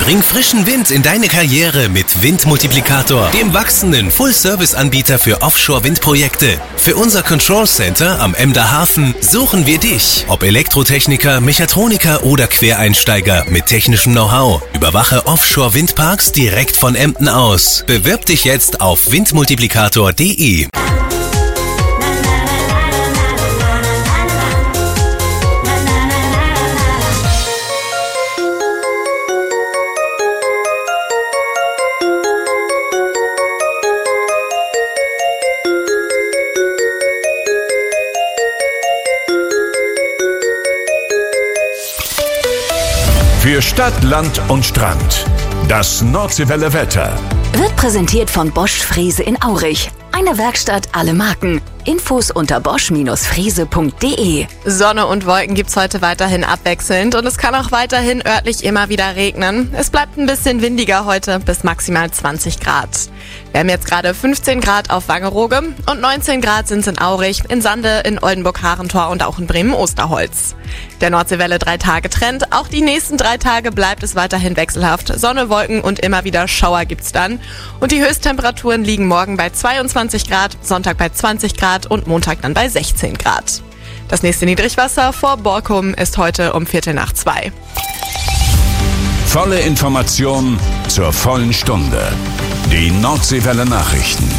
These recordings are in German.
Bring frischen Wind in deine Karriere mit Windmultiplikator, dem wachsenden Full-Service-Anbieter für Offshore-Windprojekte. Für unser Control Center am Emder Hafen suchen wir dich. Ob Elektrotechniker, Mechatroniker oder Quereinsteiger mit technischem Know-how. Überwache Offshore-Windparks direkt von Emden aus. Bewirb dich jetzt auf windmultiplikator.de. Für Stadt, Land und Strand. Das Nordseewelle Wetter. Wird präsentiert von Bosch Frese in Aurich. Eine Werkstatt, alle Marken. Infos unter bosch-frese.de. Sonne und Wolken gibt's heute weiterhin abwechselnd und es kann auch weiterhin örtlich immer wieder regnen. Es bleibt ein bisschen windiger heute bis maximal 20 Grad. Wir haben jetzt gerade 15 Grad auf Wangerooge und 19 Grad sind es in Aurich, in Sande, in Oldenburg-Harentor und auch in Bremen-Osterholz. Der Nordseewelle 3-Tage-Trend. Auch die nächsten 3 Tage bleibt es weiterhin wechselhaft. Sonne, Wolken und immer wieder Schauer gibt's dann. Und die Höchsttemperaturen liegen morgen bei 22 Grad, Sonntag bei 20 Grad und Montag dann bei 16 Grad. Das nächste Niedrigwasser vor Borkum ist heute um 1:45. Volle Information zur vollen Stunde. Die Nordseewelle Nachrichten.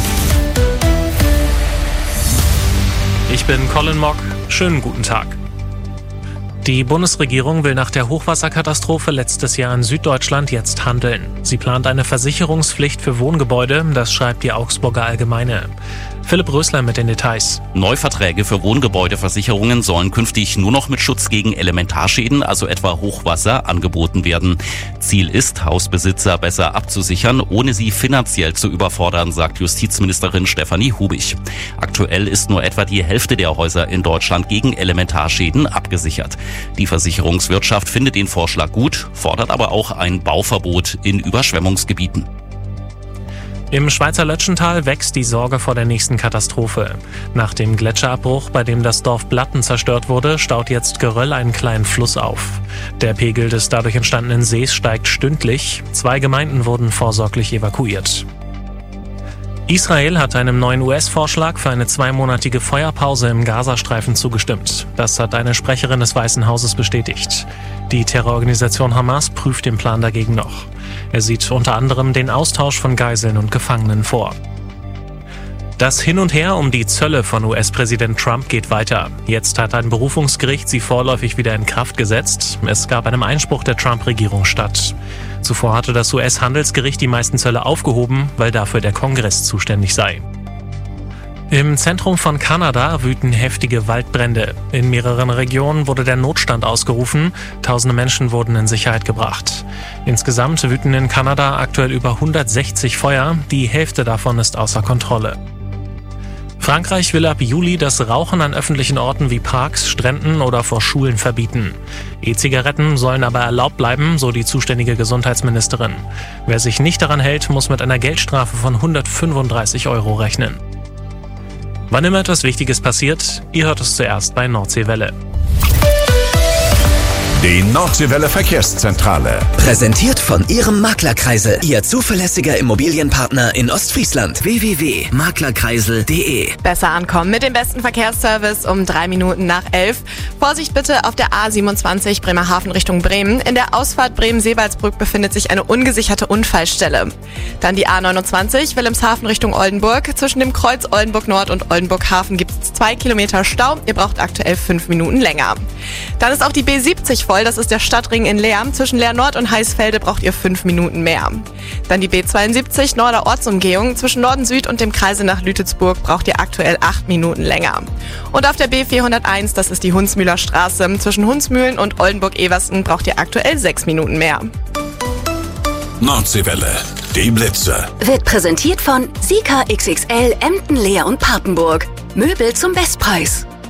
Ich bin Colin Mock. Schönen guten Tag. Die Bundesregierung will nach der Hochwasserkatastrophe letztes Jahr in Süddeutschland jetzt handeln. Sie plant eine Versicherungspflicht für Wohngebäude, das schreibt die Augsburger Allgemeine. Philipp Rösler mit den Details. Neuverträge für Wohngebäudeversicherungen sollen künftig nur noch mit Schutz gegen Elementarschäden, also etwa Hochwasser, angeboten werden. Ziel ist, Hausbesitzer besser abzusichern, ohne sie finanziell zu überfordern, sagt Justizministerin Stefanie Hubig. Aktuell ist nur etwa die Hälfte der Häuser in Deutschland gegen Elementarschäden abgesichert. Die Versicherungswirtschaft findet den Vorschlag gut, fordert aber auch ein Bauverbot in Überschwemmungsgebieten. Im Schweizer Lötschental wächst die Sorge vor der nächsten Katastrophe. Nach dem Gletscherabbruch, bei dem das Dorf Blatten zerstört wurde, staut jetzt Geröll einen kleinen Fluss auf. Der Pegel des dadurch entstandenen Sees steigt stündlich. 2 Gemeinden wurden vorsorglich evakuiert. Israel hat einem neuen US-Vorschlag für eine 2-monatige Feuerpause im Gazastreifen zugestimmt. Das hat eine Sprecherin des Weißen Hauses bestätigt. Die Terrororganisation Hamas prüft den Plan dagegen noch. Er sieht unter anderem den Austausch von Geiseln und Gefangenen vor. Das Hin und Her um die Zölle von US-Präsident Trump geht weiter. Jetzt hat ein Berufungsgericht sie vorläufig wieder in Kraft gesetzt. Es gab einem Einspruch der Trump-Regierung statt. Zuvor hatte das US-Handelsgericht die meisten Zölle aufgehoben, weil dafür der Kongress zuständig sei. Im Zentrum von Kanada wüten heftige Waldbrände. In mehreren Regionen wurde der Notstand ausgerufen. Tausende Menschen wurden in Sicherheit gebracht. Insgesamt wüten in Kanada aktuell über 160 Feuer. Die Hälfte davon ist außer Kontrolle. Frankreich will ab Juli das Rauchen an öffentlichen Orten wie Parks, Stränden oder vor Schulen verbieten. E-Zigaretten sollen aber erlaubt bleiben, so die zuständige Gesundheitsministerin. Wer sich nicht daran hält, muss mit einer Geldstrafe von 135 € rechnen. Wann immer etwas Wichtiges passiert, ihr hört es zuerst bei Nordseewelle. Die Nordseewelle Verkehrszentrale. Präsentiert von Ihrem Maklerkreisel. Ihr zuverlässiger Immobilienpartner in Ostfriesland. www.maklerkreisel.de. Besser ankommen mit dem besten Verkehrsservice um 3 Minuten nach 11. Vorsicht bitte auf der A27 Bremerhaven Richtung Bremen. In der Ausfahrt Bremen-Seewaldsbrück befindet sich eine ungesicherte Unfallstelle. Dann die A29 Wilhelmshaven Richtung Oldenburg. Zwischen dem Kreuz Oldenburg Nord und Oldenburg Hafen gibt es 2 Kilometer Stau. Ihr braucht aktuell 5 Minuten länger. Dann ist auch die B70 voll, das ist der Stadtring in Leer. Zwischen Leer Nord und Heißfelde braucht ihr 5 Minuten mehr. Dann die B72 Norder Ortsumgehung. Zwischen Norden Süd und dem Kreise nach Lütetsburg braucht ihr aktuell 8 Minuten länger. Und auf der B401, das ist die Hunsmühler Straße. Zwischen Hunsmühlen und Oldenburg-Eversten braucht ihr aktuell 6 Minuten mehr. Nordseewelle, die Blitze. Wird präsentiert von Sika XXL Emden, Leer und Papenburg. Möbel zum Bestpreis.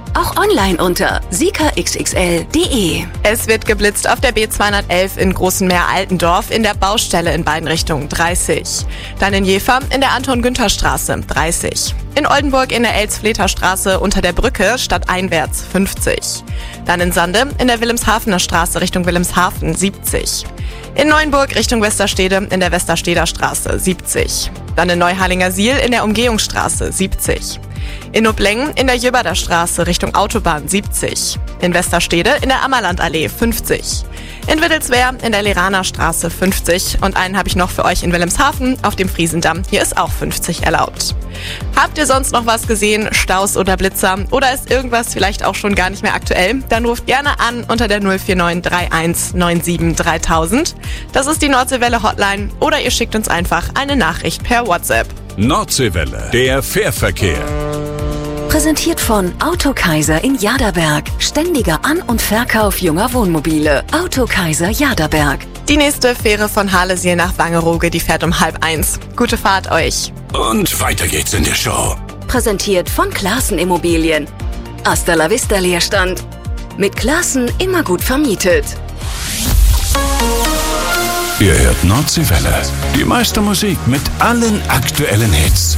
Auch online unter siekerxxl.de. Es wird geblitzt auf der B211 in Großenmeer-Altendorf in der Baustelle in beiden Richtungen 30. Dann in Jever in der Anton-Günther-Straße 30. In Oldenburg in der Elz-Fleter-Straße unter der Brücke stadteinwärts 50. Dann in Sande in der Wilhelmshavener Straße Richtung Wilhelmshaven 70. In Neuenburg Richtung Westerstede in der Westersteder Straße 70. Dann in Neuharlingersiel in der Umgehungsstraße 70. In Noblengen in der Jöberder Straße Richtung Autobahn 70. In Westerstede in der Ammerlandallee 50. In Wittelswehr in der Leraner Straße 50. Und einen habe ich noch für euch in Wilhelmshaven auf dem Friesendamm. Hier ist auch 50 erlaubt. Habt ihr sonst noch was gesehen? Staus oder Blitzer? Oder ist irgendwas vielleicht auch schon gar nicht mehr aktuell? Dann ruft gerne an unter der 049 31 97 3000. Das ist die Nordseewelle Hotline. Oder ihr schickt uns einfach eine Nachricht per WhatsApp. Nordseewelle, der Fährverkehr. Präsentiert von Autokaiser in Jaderberg. Ständiger An- und Verkauf junger Wohnmobile. Autokaiser Jaderberg. Die nächste Fähre von Harlesiel nach Wangerooge, die fährt um 12:30. Gute Fahrt euch. Und weiter geht's in der Show. Präsentiert von Classen Immobilien. Hasta la vista Leerstand. Mit Classen immer gut vermietet. Ihr hört Nordseewelle. Die meiste Musik mit allen aktuellen Hits.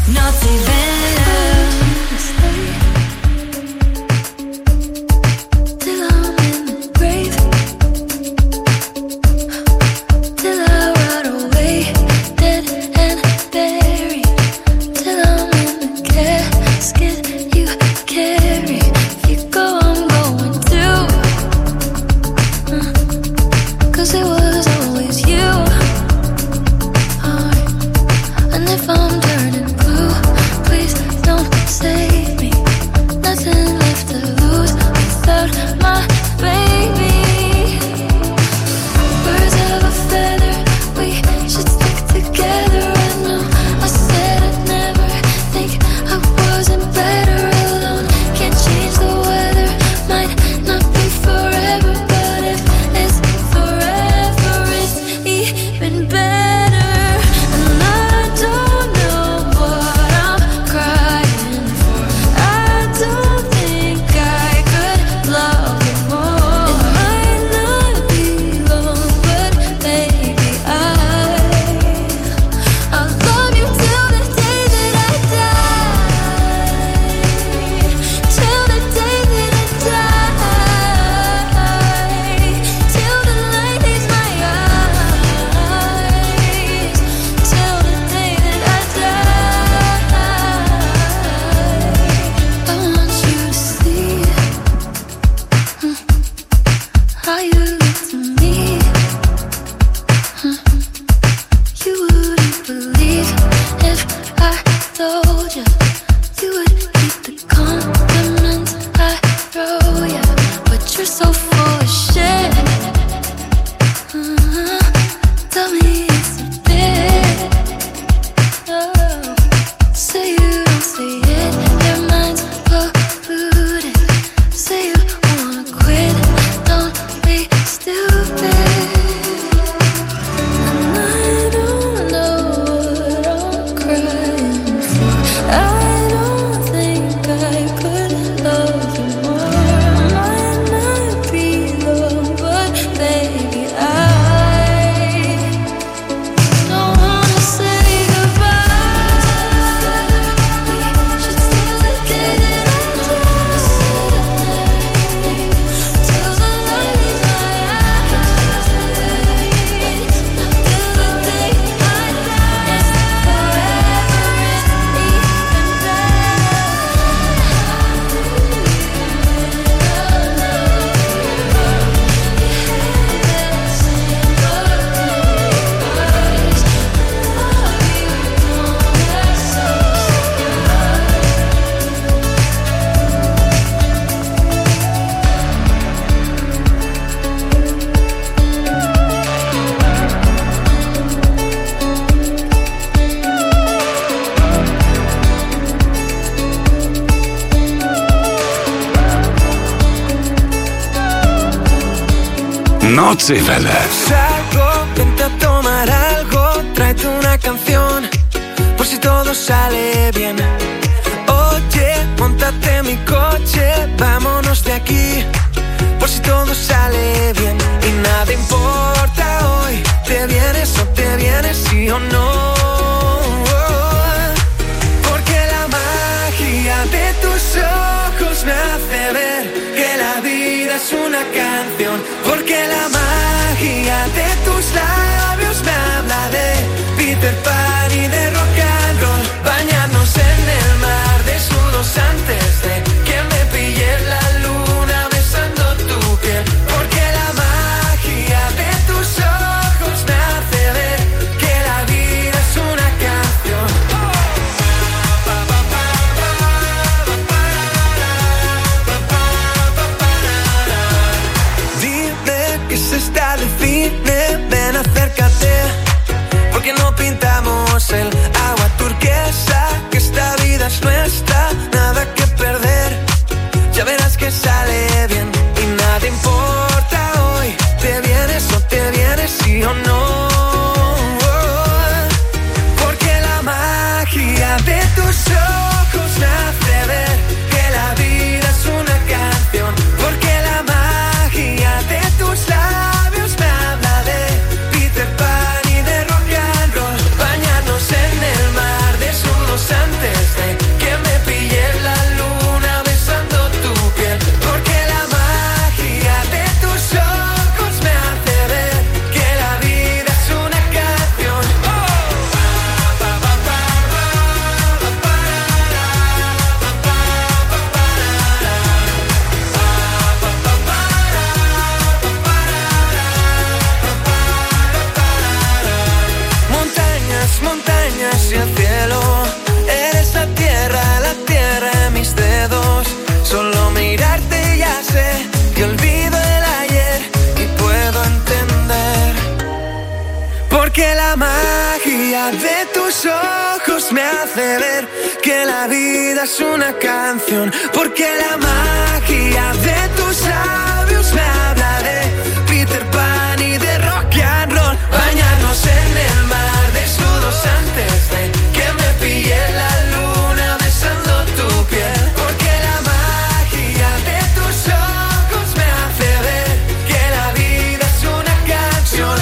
Nordseewelle. Salgo, vente a tomar algo, tráete una canción, por si todo sale bien. Oye, monta llévate mi coche, vámonos de aquí, por si todo sale bien. Y nada importa hoy, te vienes o te vienes, sí o no. Porque la magia de tus ojos me hace ver que la vida es una canción. Porque la magia de tus labios me habla de Peter Pan y de rock and roll. Bañarnos en el mar desnudos antes de que me pille la luna besando tu piel. Porque la magia de tus ojos me hace ver que la vida es una canción. Dime que se está de cine, ven acércate, porque no pintamos el agua turquesa, que esta vida es nuestra, nada que perder, ya verás que sale bien. Y nada importa hoy, te vienes o te vienes, sí o no. Porque la magia de tus ojos me hace ver que la vida es una canción. Porque la magia de tus labios me habla de Peter Pan y de rock and roll. Bañarnos en el mar desnudos antes de que me pille la luna besando tu piel. Porque la magia de tus ojos me hace ver que la vida es una canción. Montañas, montañas y el cielo, eres la tierra en mis dedos. Solo mirarte ya sé que olvido el ayer y puedo entender. Porque la magia de tus ojos me hace ver que la vida es una canción. Porque la magia de tus labios me habla de Peter Pan y de rock and roll. Bañarnos en el mar desnudos antes de que me pille la luna besando tu piel. Porque la magia de tus ojos me hace ver que la vida es una canción.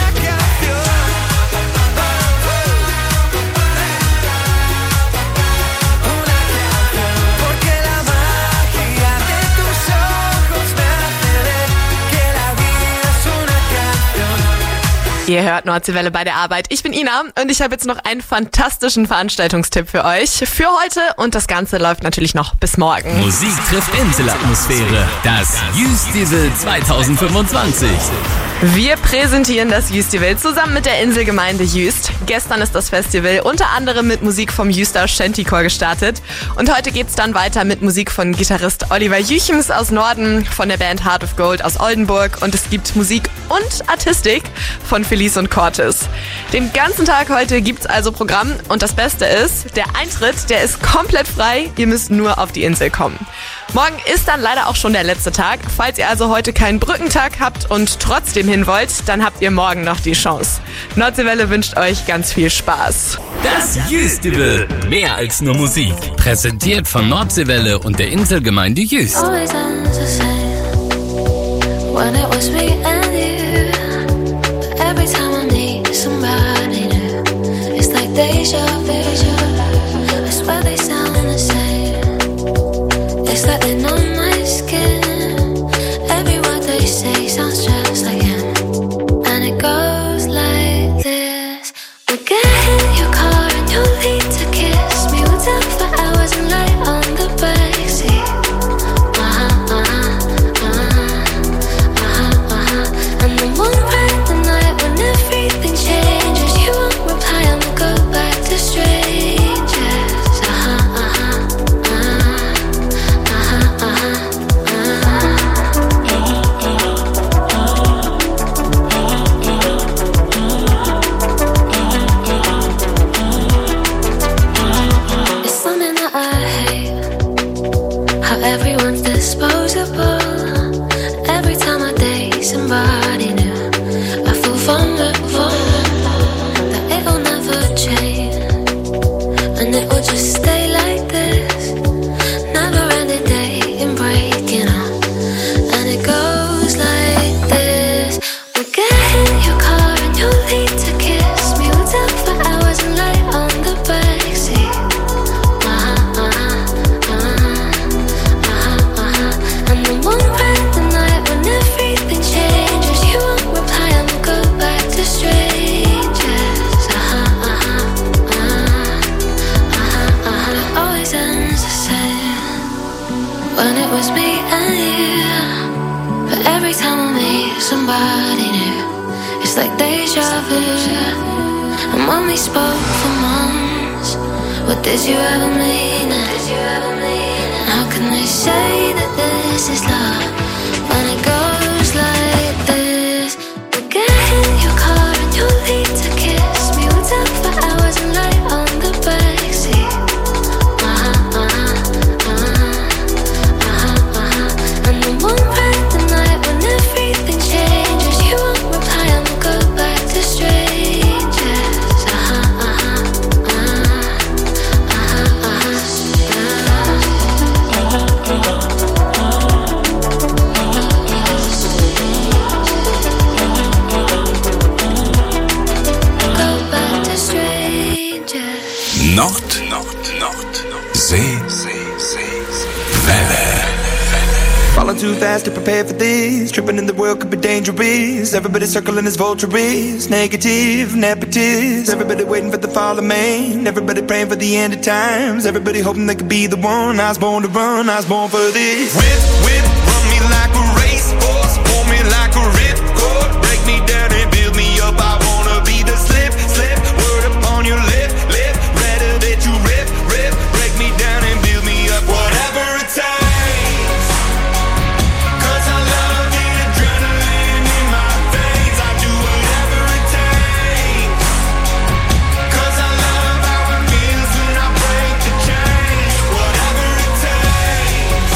Porque la magia de tus ojos me hace ver que la vida es una canción. Ihr hört Nordseewelle bei der Arbeit. Ich bin Ina und ich habe jetzt noch einen fantastischen Veranstaltungstipp für euch. Für heute und das Ganze läuft natürlich noch bis morgen. Musik trifft Inselatmosphäre. Das Jüstival 2025. Wir präsentieren das Jüstival zusammen mit der Inselgemeinde Jüst. Gestern ist das Festival unter anderem mit Musik vom Jüster Shantychor gestartet. Und heute geht's dann weiter mit Musik von Gitarrist Oliver Jüchens aus Norden, von der Band Heart of Gold aus Oldenburg. Und es gibt Musik und Artistik von Felice und Cortis. Den ganzen Tag heute gibt's also Programm. Und das Beste ist, der Eintritt, der ist komplett frei. Ihr müsst nur auf die Insel kommen. Morgen ist dann leider auch schon der letzte Tag. Falls ihr also heute keinen Brückentag habt und trotzdem hin wollt, dann habt ihr morgen noch die Chance. Nordseewelle wünscht euch ganz viel Spaß. Das Jüstival. Mehr als nur Musik. Präsentiert von Nordseewelle und der Inselgemeinde Jüst. Always ends the same when it was me and you. But every time I need somebody new, it's like deja vu. I swear they sound the same. It's like they know my skin. Every word they say sounds just like him. And it goes like this. We'll get in your car and you'll need to kiss me. We'll talk for hours and lie on the backseat. And then we'll ride the night when everything changes. You won't reply and we'll go back to strangers. It's when it was me and you. But every time I meet somebody new, it's like deja vu. And when we spoke for months, what did you ever mean? And how can they say that this is love when it goes like this? We'll get in your car and you'll leave to kiss me. We'll talk for hours and lie on the backseat. And then one random night when everything changes, you won't reply and we'll go back to strangers. Nord, See, Welle. Falling too fast to prepare for this. Tripping in the world could be dangerous. Everybody circling as vultures. Negative, nepotist. Everybody waiting for the fall of man. Everybody praying for the end of times. Everybody hoping they could be the one. I was born to run, I was born for this. Whip, run me like a racehorse. Pull me like a ripcord. Break me down and build me up. I wanna be the slip. Word upon your lip. Rather that you rip. Break me down and build me up. Whatever it takes. 'Cause I love the adrenaline in my veins. I do whatever it takes. 'Cause I love how it feels when I break the chains. Whatever it takes.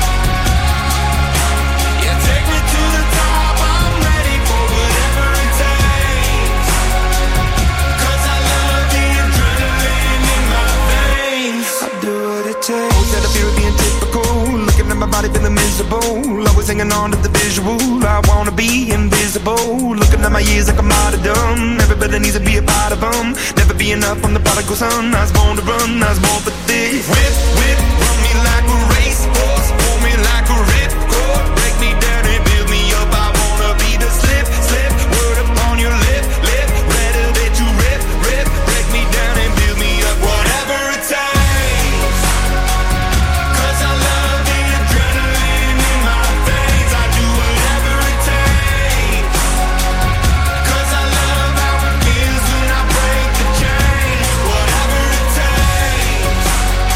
Yeah, take me to the top. I'm ready for whatever it takes. 'Cause I love the adrenaline in my veins. I do what it takes. Always had a fear of being typical. Looking at my body feeling miserable. Always hanging on to the visual. I wanna be invisible. Looking at my years like a martyrdom. Everybody needs to be a part of them. Never be enough, I'm the prodigal son. I was born to run, I was born for this. Whip, run me like a racehorse. Pull me like a ripcord. Break me down and build me up. I wanna be the slip. Word upon your lip. Rather that you rip. Break me down and build me up. Whatever it takes. 'Cause I love the adrenaline in my veins. I do whatever it takes. 'Cause I love how it feels when I break the chains. Whatever it takes.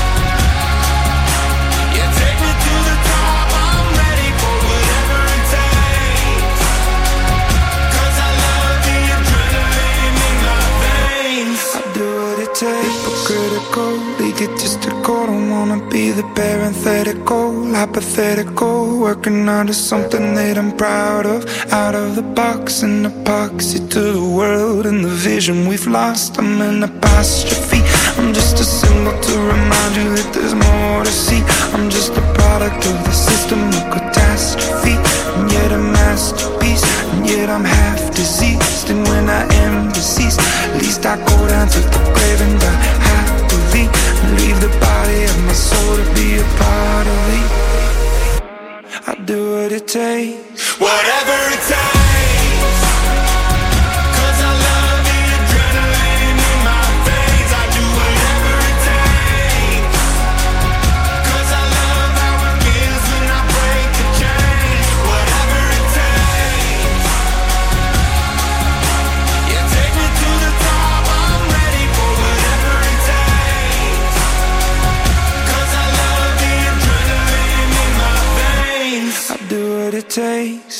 Yeah, take me to the top. I'm ready for whatever it takes. 'Cause I love the adrenaline in my veins. I do what it takes. Hypocritical, egotistical. Don't wanna be the parenthetical, hypothetical. Working onto something that I'm proud of. Out of the box, an epoxy to the world and the vision we've lost. I'm an apostrophe. I'm just a symbol to remind you that there's more to see. I'm just a product of the system of catastrophe. And yet a masterpiece. And yet I'm half diseased. And when I am deceased, at least I go down to the grave and die happily. And leave the body of my soul to be a part of me. I do what it takes. Whatever it takes. 'Cause I love the adrenaline in my veins. I do whatever it takes. 'Cause I love how it feels when I break the chains. Whatever it takes. Yeah, take me to the top. I'm ready for whatever it takes. 'Cause I love the adrenaline in my veins. I do what it takes.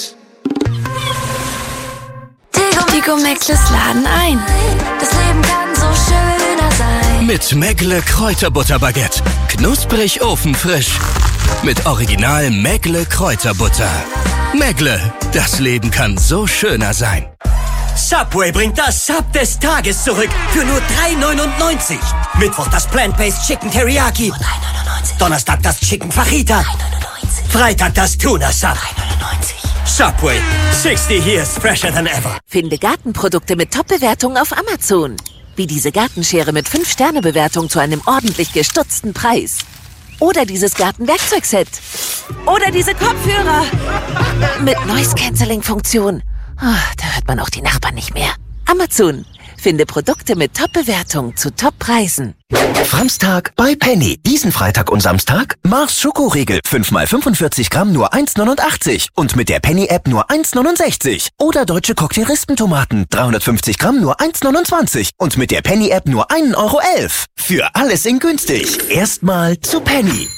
Tigo Meckles laden ein. Das Leben kann so schöner sein. Mit Meckle Kräuterbutterbaguette. Knusprig ofenfrisch. Mit Original Meckle Kräuterbutter. Meckle, das Leben kann so schöner sein. Subway bringt das Sub des Tages zurück für nur $3,99. Mittwoch das Plant-Based Chicken Teriyaki. Donnerstag das Chicken Fajita. Freitag das Tuna Sub. Subway, 60 years fresher than ever. Finde Gartenprodukte mit Top-Bewertungen auf Amazon. Wie diese Gartenschere mit 5-Sterne-Bewertung zu einem ordentlich gestutzten Preis. Oder dieses Gartenwerkzeugset. Oder diese Kopfhörer mit Noise-Canceling-Funktion. Oh, da hört man auch die Nachbarn nicht mehr. Amazon. Finde Produkte mit Top-Bewertung zu Top-Preisen. Franztag bei Penny. Diesen Freitag und Samstag Mars Schokoriegel. 5x45 Gramm nur 1,89. Und mit der Penny-App nur 1,69. Oder deutsche Cocktail-Rispentomaten. 350 Gramm nur 1,29. Und mit der Penny-App nur 1,11 Euro. Für alles in günstig. Erstmal zu Penny.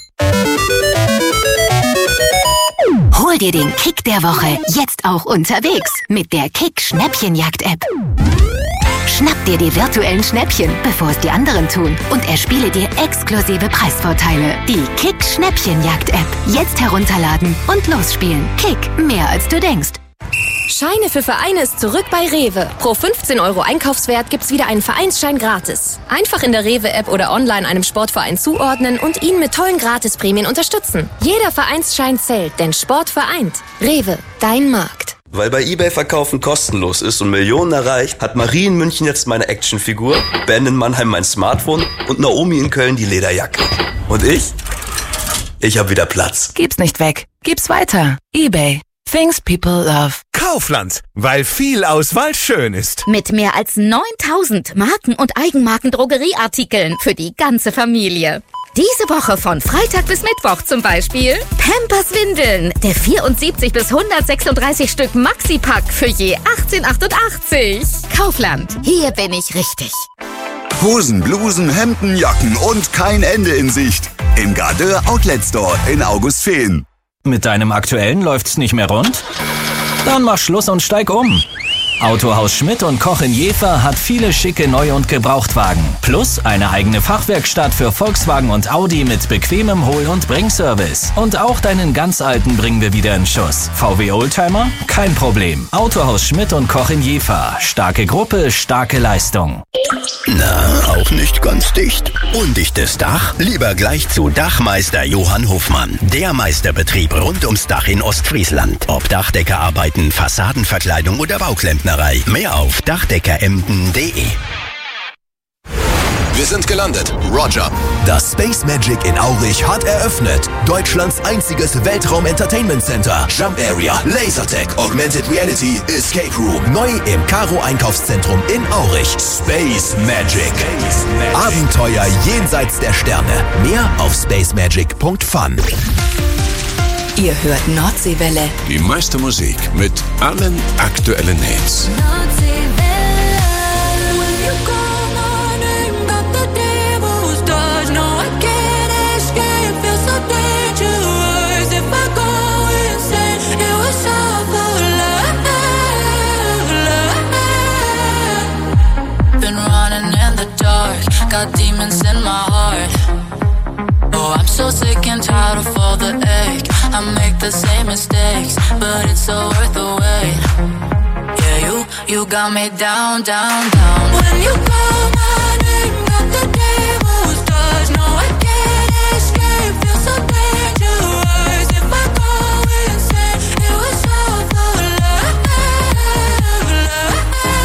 Hol dir den Kick der Woche jetzt auch unterwegs mit der Kick Schnäppchenjagd-App. Schnapp dir die virtuellen Schnäppchen, bevor es die anderen tun, und erspiele dir exklusive Preisvorteile. Die Kick Schnäppchenjagd-App. Jetzt herunterladen und losspielen. Kick, mehr als du denkst. Scheine für Vereine ist zurück bei Rewe. Pro 15 € Einkaufswert gibt's wieder einen Vereinsschein gratis. Einfach in der Rewe-App oder online einem Sportverein zuordnen und ihn mit tollen Gratisprämien unterstützen. Jeder Vereinsschein zählt, denn Sport vereint. Rewe, dein Markt. Weil bei eBay Verkaufen kostenlos ist und Millionen erreicht, hat Marie in München jetzt meine Actionfigur, Ben in Mannheim mein Smartphone und Naomi in Köln die Lederjacke. Und ich? Ich hab wieder Platz. Gib's nicht weg. Gib's weiter. eBay. Things people love. Kaufland, weil viel Auswahl schön ist. Mit mehr als 9000 Marken- und Eigenmarken-Drogerieartikeln für die ganze Familie. Diese Woche von Freitag bis Mittwoch zum Beispiel Pampers Windeln, der 74 bis 136 Stück Maxi-Pack für je 18,88. Kaufland, hier bin ich richtig. Hosen, Blusen, Hemden, Jacken und kein Ende in Sicht. Im Gardeur Outlet Store in Augustfehn. Mit deinem aktuellen läuft's nicht mehr rund? Dann mach Schluss und steig um. Autohaus Schmidt und Koch in Jever hat viele schicke Neu- und Gebrauchtwagen. Plus eine eigene Fachwerkstatt für Volkswagen und Audi mit bequemem Hol- und Bringservice. Und auch deinen ganz alten bringen wir wieder in Schuss. VW Oldtimer? Kein Problem. Autohaus Schmidt und Koch in Jever. Starke Gruppe, starke Leistung. Na, auch nicht ganz dicht. Undichtes Dach? Lieber gleich zu Dachmeister Johann Hofmann. Der Meisterbetrieb rund ums Dach in Ostfriesland. Ob Dachdeckerarbeiten, Fassadenverkleidung oder Bauklempnerei. Mehr auf dachdeckeremden.de. Wir sind gelandet. Roger. Das Space Magic in Aurich hat eröffnet. Deutschlands einziges Weltraum-Entertainment Center. Jump Area, Lasertag, Augmented Reality, Escape Room. Neu im Karo-Einkaufszentrum in Aurich. Space Magic. Abenteuer jenseits der Sterne. Mehr auf spacemagic.fun. Ihr hört Nordseewelle. Die meiste Musik mit allen aktuellen Hits. Been running in the dark, got demons in my heart. Oh, I'm so sick and tired of all the ache. I make the same mistakes, but it's so worth the wait. Yeah, you got me down, down, down. When you call my name, got the devil's touch. No, I can't escape, feel so dangerous. If I go insane, it was all for love, love.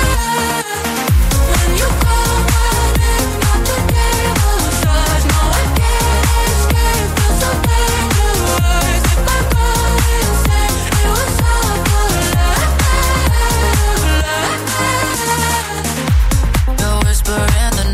When you call my name, got the devil's touch. No, I can't escape, feel so dangerous. If I go insane, it was all for love, love. The whisper in the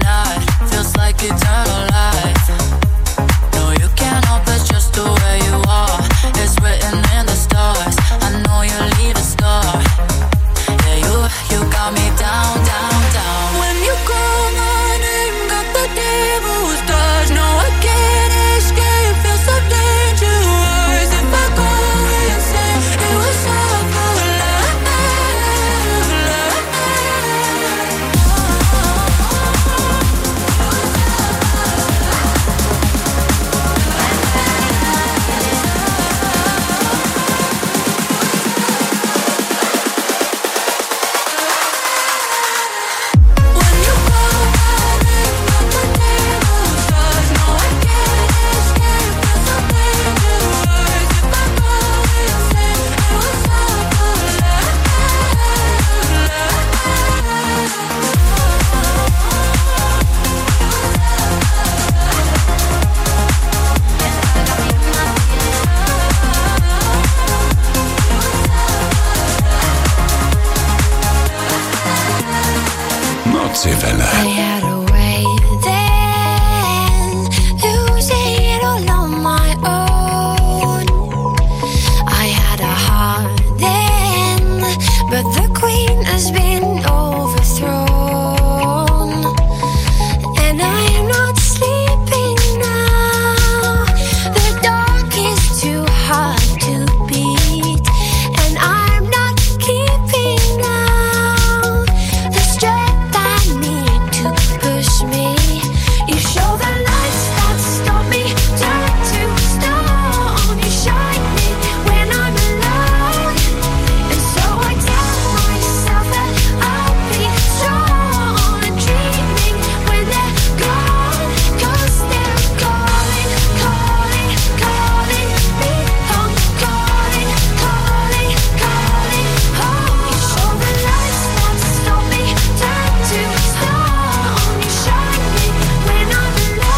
Nordseewelle. I had a way then, losing it all on my own. I had a heart then, but the queen has been overthrown. And I am not sleeping now. The dark is too hard to beat, and I'm not keeping now the strength I need to push me. You show the lights that stop me, turn to stone. You shine me when I'm alone, and so I tell myself that I'll be strong and dreaming when they're gone, 'cause they're calling, calling, calling me home, calling, calling, calling home. You show the lights that stop me, turn to stone. You shine me when I'm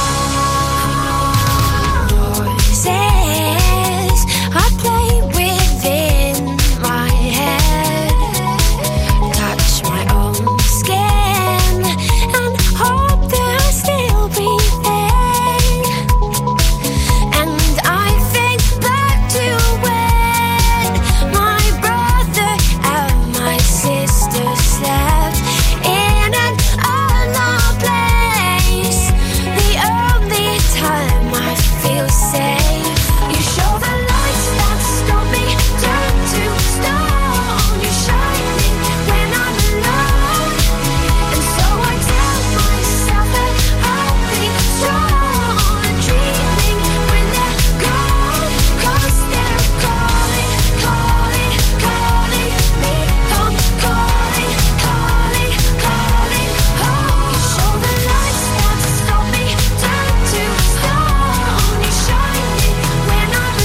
alone. Voices I play within my head, touch my own skin and hope that I still breathing. And I think back to when my brother and my sister slept in an unknown place. The only time I feel safe. You show the lights that stop me, turn to stone. You shine me when I'm alone, and so I tell myself that I'll be strong and dreaming when they're gone, 'cause they're calling, calling, calling me home, calling, calling, calling home. You show the lights that stop me, turn to stone. You shine me when I'm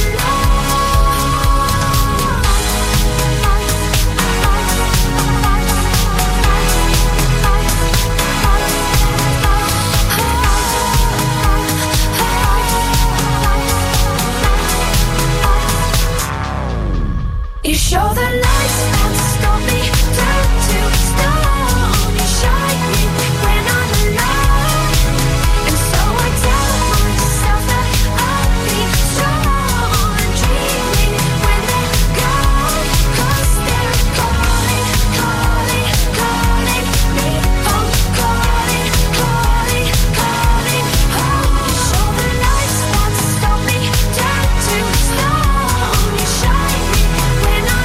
You show the lights that stop me, turn to stone. You shine me when I'm alone, and so I tell myself that I'll be strong and dreaming when they're gone, 'cause they're calling, calling, calling me home, calling, calling, calling home. You show the lights that stop me, turn to stone. You shine me when I'm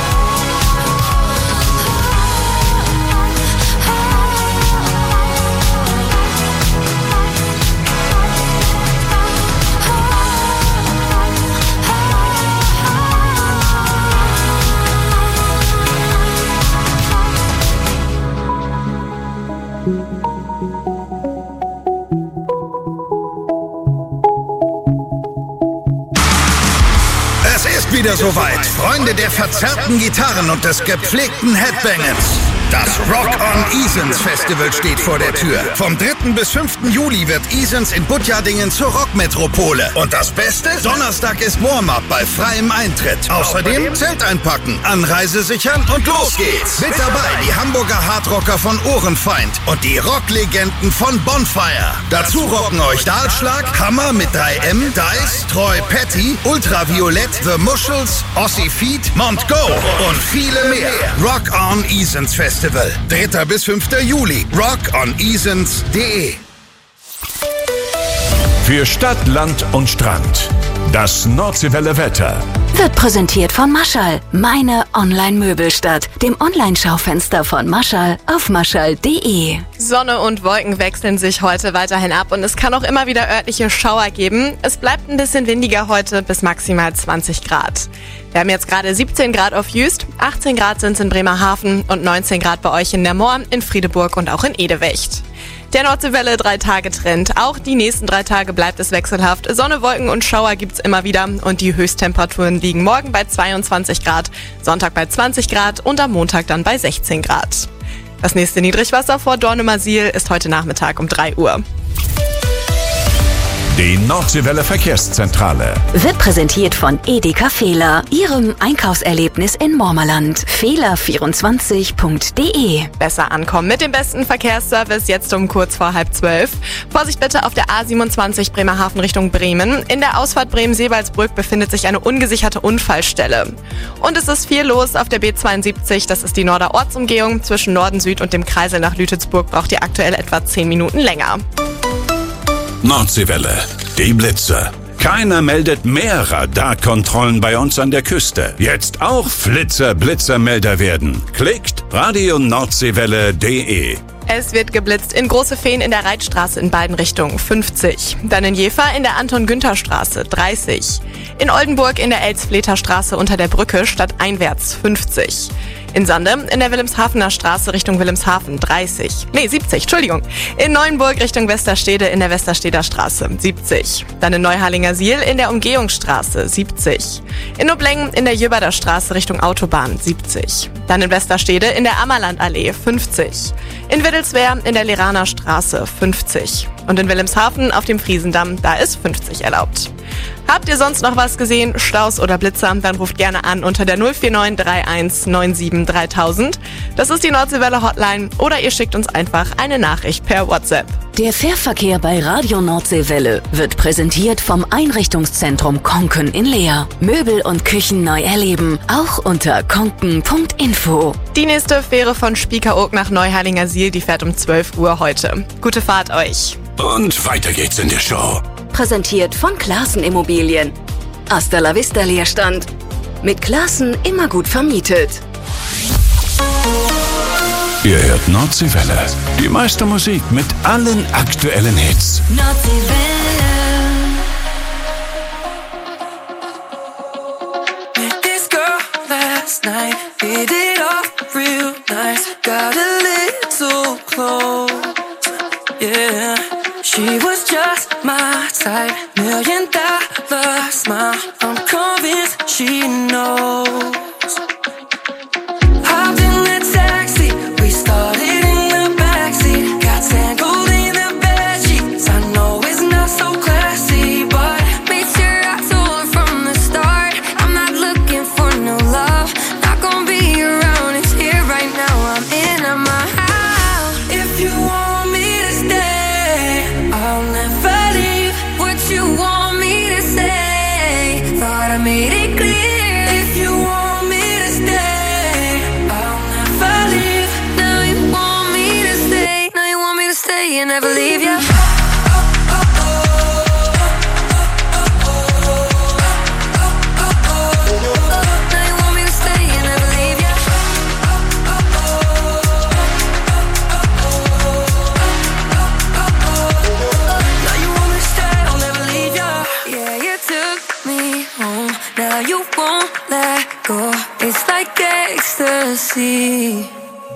Es ist wieder soweit. Freunde der verzerrten Gitarren und des gepflegten Headbangens. Das Rock on Isens Festival steht vor der Tür. Vom 3. bis 5. Juli wird Isens in Butjadingen zur Rockmetropole. Und das Beste? Donnerstag ist Warm-up bei freiem Eintritt. Außerdem Zelt einpacken, Anreise sichern und los geht's. Mit dabei die Hamburger Hardrocker von Ohrenfeind und die Rocklegenden von Bonfire. Dazu rocken euch Dahlschlag, Hammer mit 3M, Dice, Troy Petty, Ultraviolett, The Mushels, Ossi Feet, Mont Go und viele mehr. Rock on Isens Festival. 3. bis 5. Juli. rockonisens.de. Für Stadt, Land und Strand. Das Nordseewelle Wetter. Wird präsentiert von Maschall, meine Online-Möbelstadt, dem Online-Schaufenster von Maschall auf maschall.de. Sonne und Wolken wechseln sich heute weiterhin ab und es kann auch immer wieder örtliche Schauer geben. Es bleibt ein bisschen windiger heute bis maximal 20 Grad. Wir haben jetzt gerade 17 Grad auf Jüst, 18 Grad sind es in Bremerhaven und 19 Grad bei euch in der Moor, in Friedeburg und auch in Edewecht. Der Nordseewelle 3-Tage-Trend. Auch die nächsten 3 Tage bleibt es wechselhaft. Sonne, Wolken und Schauer gibt's immer wieder und die Höchsttemperaturen liegen morgen bei 22 Grad, Sonntag bei 20 Grad und am Montag dann bei 16 Grad. Das nächste Niedrigwasser vor Dornumersiel ist heute Nachmittag um 3 Uhr. Die Nordseewelle Verkehrszentrale. Wird präsentiert von Edeka Fehler, Ihrem Einkaufserlebnis in Mormerland. Fehler24.de. Besser ankommen mit dem besten Verkehrsservice jetzt um kurz vor 11:30. Vorsicht bitte auf der A27 Bremerhaven Richtung Bremen. In der Ausfahrt Bremen-Sebalsbrück befindet sich eine ungesicherte Unfallstelle. Und es ist viel los auf der B72, das ist die Norderortsumgehung. Zwischen Norden Süd und dem Kreisel nach Lütelsburg braucht ihr aktuell etwa 10 Minuten länger. Nordseewelle. Die Blitze. Keiner meldet mehr Radarkontrollen bei uns an der Küste. Jetzt auch Blitzer-Melder werden. Klickt radionordseewelle.de. Es wird geblitzt in Große Fehn in der Reitstraße in beiden Richtungen 50. Dann in Jever in der Anton-Günther-Straße 30. In Oldenburg in der Elz-Fleter-Straße unter der Brücke stadteinwärts 50. In Sande in der Wilhelmshavener Straße Richtung Wilhelmshaven 70. In Neuenburg Richtung Westerstede in der Westersteder Straße 70. Dann in Neuharlingersiel in der Umgehungsstraße 70. In Noblengen in der Jöberder Straße Richtung Autobahn 70. Dann in Westerstede in der Ammerlandallee 50. In Wittelswehr in der Leraner Straße 50. Und in Wilhelmshaven auf dem Friesendamm, da ist 50 erlaubt. Habt ihr sonst noch was gesehen, Staus oder Blitzer, dann ruft gerne an unter der 049 31 97 3000. Das ist die Nordseewelle Hotline oder ihr schickt uns einfach eine Nachricht per WhatsApp. Der Fährverkehr bei Radio Nordseewelle wird präsentiert vom Einrichtungszentrum Konken in Leer. Möbel und Küchen neu erleben, auch unter konken.info. Die nächste Fähre von Spiekeroog nach Neuharlingersiel, die fährt um 12 Uhr heute. Gute Fahrt euch. Und weiter geht's in der Show. Präsentiert von Klaassen Immobilien. Hasta la Vista Leerstand. Mit Klaassen immer gut vermietet. Ihr hört Nordseewelle. Die meiste Musik mit allen aktuellen Hits. Nordseewelle. Met this girl last night, hit it off real nice. Got a little close, yeah. She was just my type, $1 million smile. I'm convinced she knows. Hopped in the taxi, we started in the backseat. Got tangled in the bedsheets. I know it's not so classy, but made sure I told her from the start, I'm not looking for no love. Not gonna be around, it's here right now. I'm in my house. If you want me to stay, I'll never leave. What you want me to say? Thought I made it clear. If you want me to stay, I'll never leave. Now you want me to stay. Now you want me to stay and never leave you. Now you won't let go. It's like ecstasy.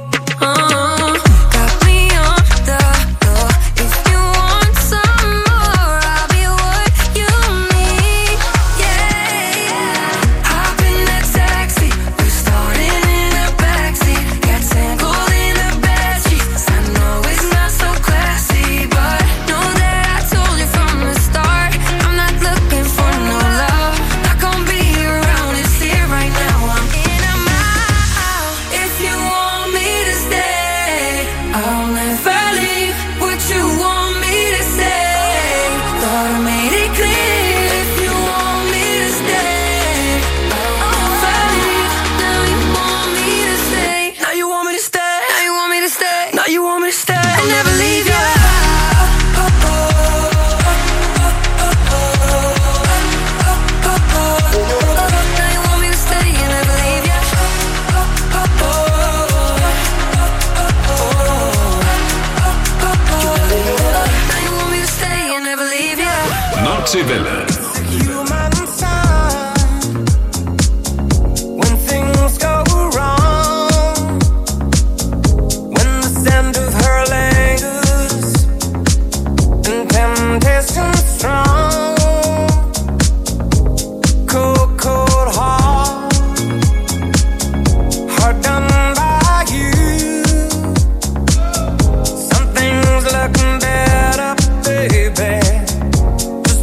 Got me on the floor. If you want some more, I'll be what you need. Yeah. Hop in that taxi, we started in the backseat. Got tangled in the bedsheets. I know it's not so classy, but know that I told you from the start, I'm not looking for no love. Not gonna be around, it's here right now. I'm in a mile. If you want me to stay, I'll never leave. What you want me to say? Thought I made it clear. If you want me to stay, I'll never leave. Now you want me to stay. Now you want me to stay. Now you want me to stay. Now you want me to stay. I'll never leave you. Nordseewelle. When things go wrong, when the scent of her lingers and temptation strong, cold, cold heart, hard done by you. Something's looking better, baby. Just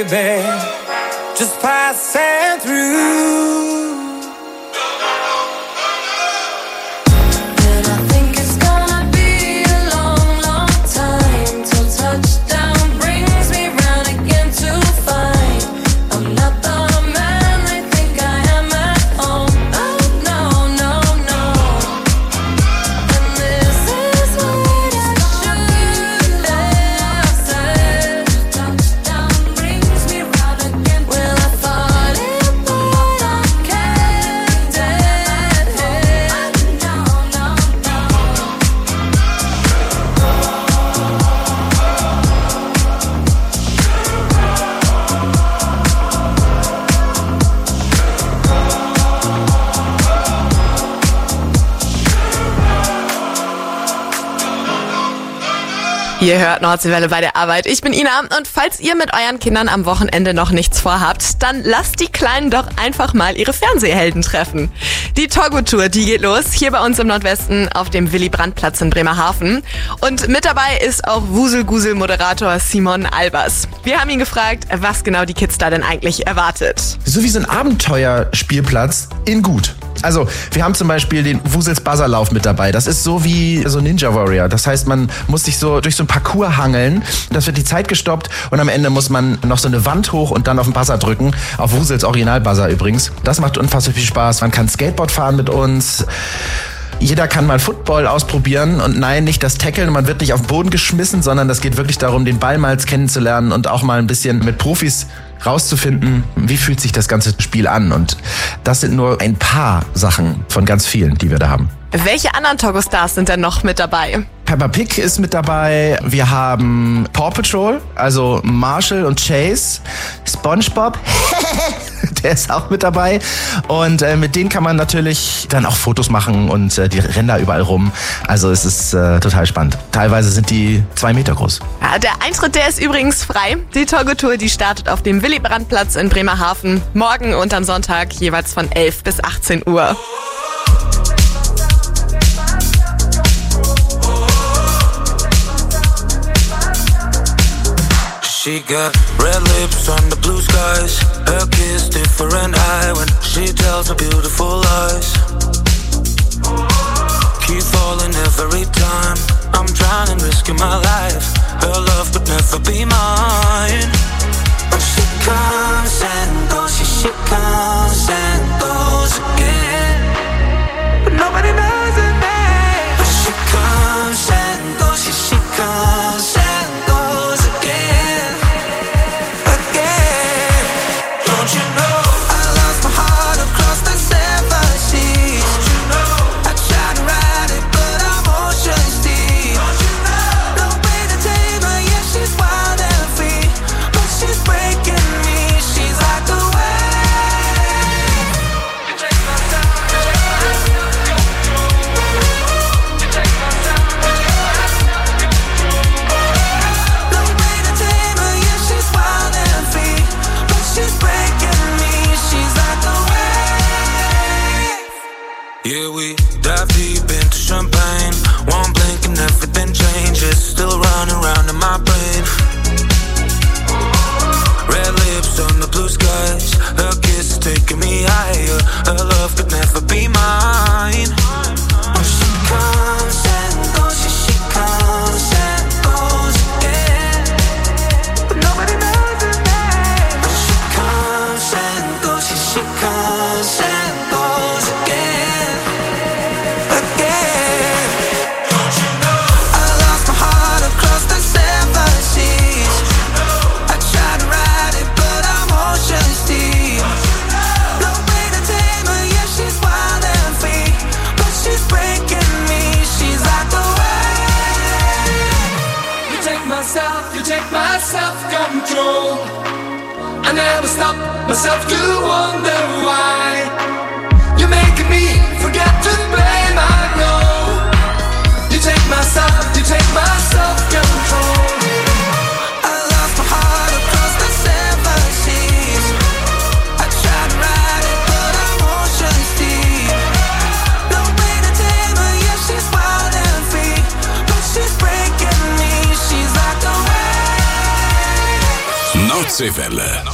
baby, just passing through. Ihr hört Nordseewelle bei der Arbeit. Ich bin Ina und falls ihr mit euren Kindern am Wochenende noch nichts vorhabt, dann lasst die Kleinen doch einfach mal ihre Fernsehhelden treffen. Die Togo-Tour, die geht los, hier bei uns im Nordwesten auf dem Willy-Brandt-Platz in Bremerhaven. Und mit dabei ist auch Wusel-Gusel-Moderator Simon Albers. Wir haben ihn gefragt, was genau die Kids da denn eigentlich erwartet. So wie so ein Abenteuerspielplatz in gut. Also, wir haben zum Beispiel den Wusels Buzzerlauf mit dabei. Das ist so wie so Ninja Warrior. Das heißt, man muss sich so durch so ein Parcours hangeln. Das wird die Zeit gestoppt und am Ende muss man noch so eine Wand hoch und dann auf den Buzzer drücken. Auf Wusels Original-Buzzer übrigens. Das macht unfassbar viel Spaß. Man kann Skateboard fahren mit uns. Jeder kann mal Football ausprobieren und nein, nicht das Tackeln, man wird nicht auf den Boden geschmissen, sondern das geht wirklich darum, den Ball mal kennenzulernen und auch mal ein bisschen mit Profis rauszufinden, wie fühlt sich das ganze Spiel an. Und das sind nur ein paar Sachen von ganz vielen, die wir da haben. Welche anderen Togo-Stars sind denn noch mit dabei? Peppa Pig ist mit dabei. Wir haben Paw Patrol, also Marshall und Chase. SpongeBob, der ist auch mit dabei. Und mit denen kann man natürlich dann auch Fotos machen und die rennen da überall rum. Also es ist total spannend. Teilweise sind die 2 Meter groß. Ja, der Eintritt, der ist übrigens frei. Die Togo-Tour, die startet auf dem Willy-Brandt-Platz in Bremerhaven. Morgen und am Sonntag jeweils von 11 bis 18 Uhr. She got red lips on the blue skies. Her kiss different eye when she tells her beautiful lies. Keep falling every time I'm trying and risking my life. Her love could never be mine. When she comes and goes, she comes and goes again. But nobody knows her name. When she comes and goes, she comes and goes again. Don't you know I lost my heart across the 7 seas? Don't you know I tried to ride it, but I'm ocean's deep. Don't you know no way to tame her, yeah, she's wild and free, but she's breaking me. She's like a wave. You take my time, you take my time, no way to tame her, yeah, she's wild and free, but she's breaking me. She's like a wave. Yeah, we dive deep into champagne. One blink and everything changes. Still running around in my brain. Red lips on the blue skies. Her kiss is taking me higher. Her love could never be mine. When she comes and goes, she comes and goes again. But nobody knows her name. When she comes and goes, she comes and goes again. Again. Don't you know I lost my heart across the 7 seas? I tried to ride it, but I'm ocean's deep. No way to tame her, yeah, she's wild and free, but she's breaking me. She's like a wave. You take my self-control. I never stop myself to wonder why. You're making me forget to blame, I know. You take my self-control. I lost my heart across the 7 seas. I tried to ride it, but I'm ocean's deep. No way to tame her, yeah, she's wild and free, but she's breaking me. She's like a wave. Nordseewelle.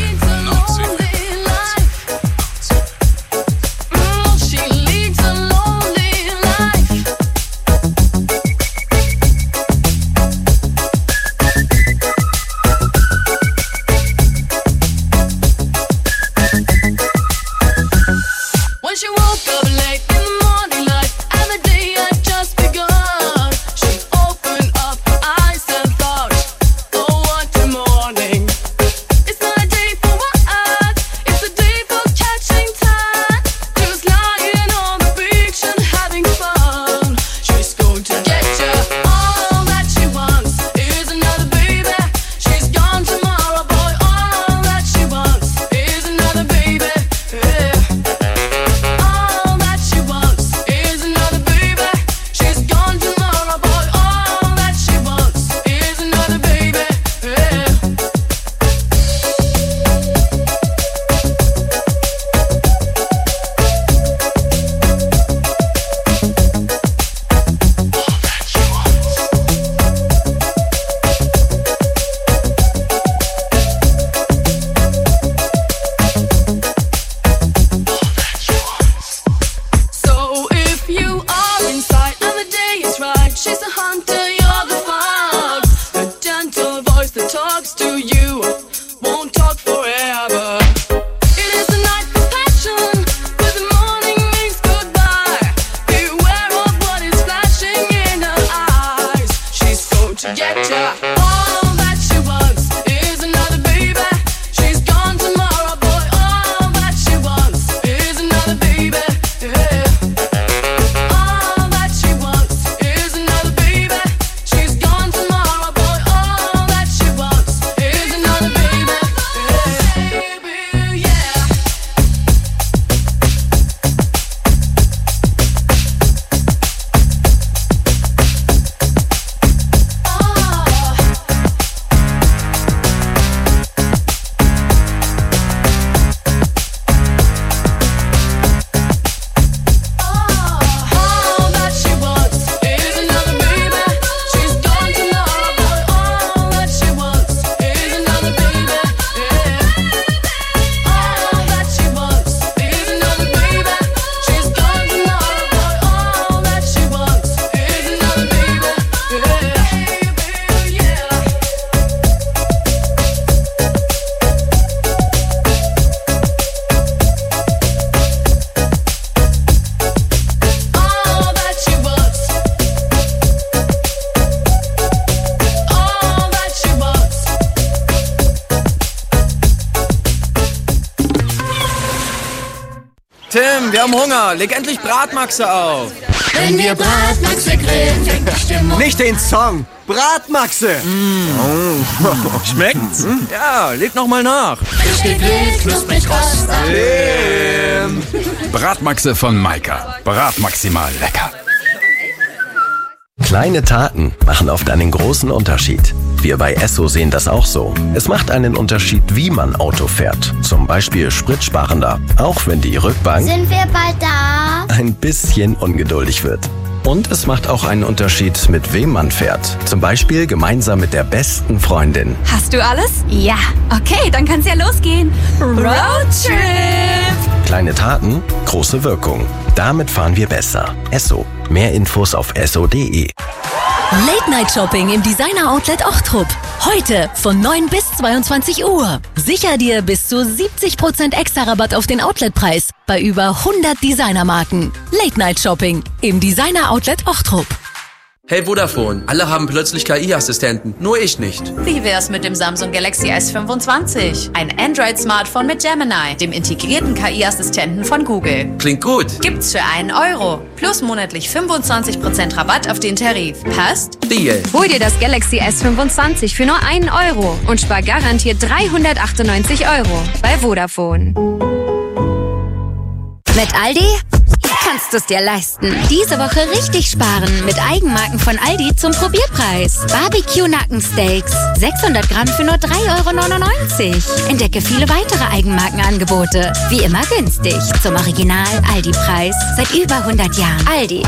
Tim, wir haben Hunger. Leg endlich Bratmaxe auf. Wenn wir Bratmaxe grillen, fängt die Stimmung. Nicht den Song. Bratmaxe. Schmeckt's? Ja, leg noch mal nach. Frisch gegrillt, knusprig rostig. Bratmaxe von Maika. Bratmaximal lecker. Kleine Taten machen oft einen großen Unterschied. Wir bei Esso sehen das auch so. Es macht einen Unterschied, wie man Auto fährt. Zum Beispiel spritsparender, auch wenn die Rückbank Sind wir bald da? ein bisschen ungeduldig wird. Und es macht auch einen Unterschied, mit wem man fährt. Zum Beispiel gemeinsam mit der besten Freundin. Hast du alles? Ja. Okay, dann kann's ja losgehen. Roadtrip! Kleine Taten, große Wirkung. Damit fahren wir besser. Esso. Mehr Infos auf esso.de. Late Night Shopping im Designer Outlet Ochtrup. Heute von 9 bis 22 Uhr. Sicher dir bis zu 70% extra Rabatt auf den Outletpreis bei über 100 Designermarken. Late Night Shopping im Designer Outlet Ochtrup. Hey Vodafone, alle haben plötzlich KI-Assistenten, nur ich nicht. Wie wär's mit dem Samsung Galaxy S25? Ein Android-Smartphone mit Gemini, dem integrierten KI-Assistenten von Google. Klingt gut. Gibt's für €1. Plus monatlich 25% Rabatt auf den Tarif. Passt? Deal. Hol dir das Galaxy S25 für nur €1 und spar garantiert 398 € bei Vodafone. Mit Aldi kannst du es dir leisten. Diese Woche richtig sparen mit Eigenmarken von Aldi zum Probierpreis. Barbecue-Nackensteaks, 600 Gramm für nur €3,99. Entdecke viele weitere Eigenmarkenangebote. Wie immer günstig. Zum Original-Aldi-Preis. Seit über 100 Jahren. Aldi.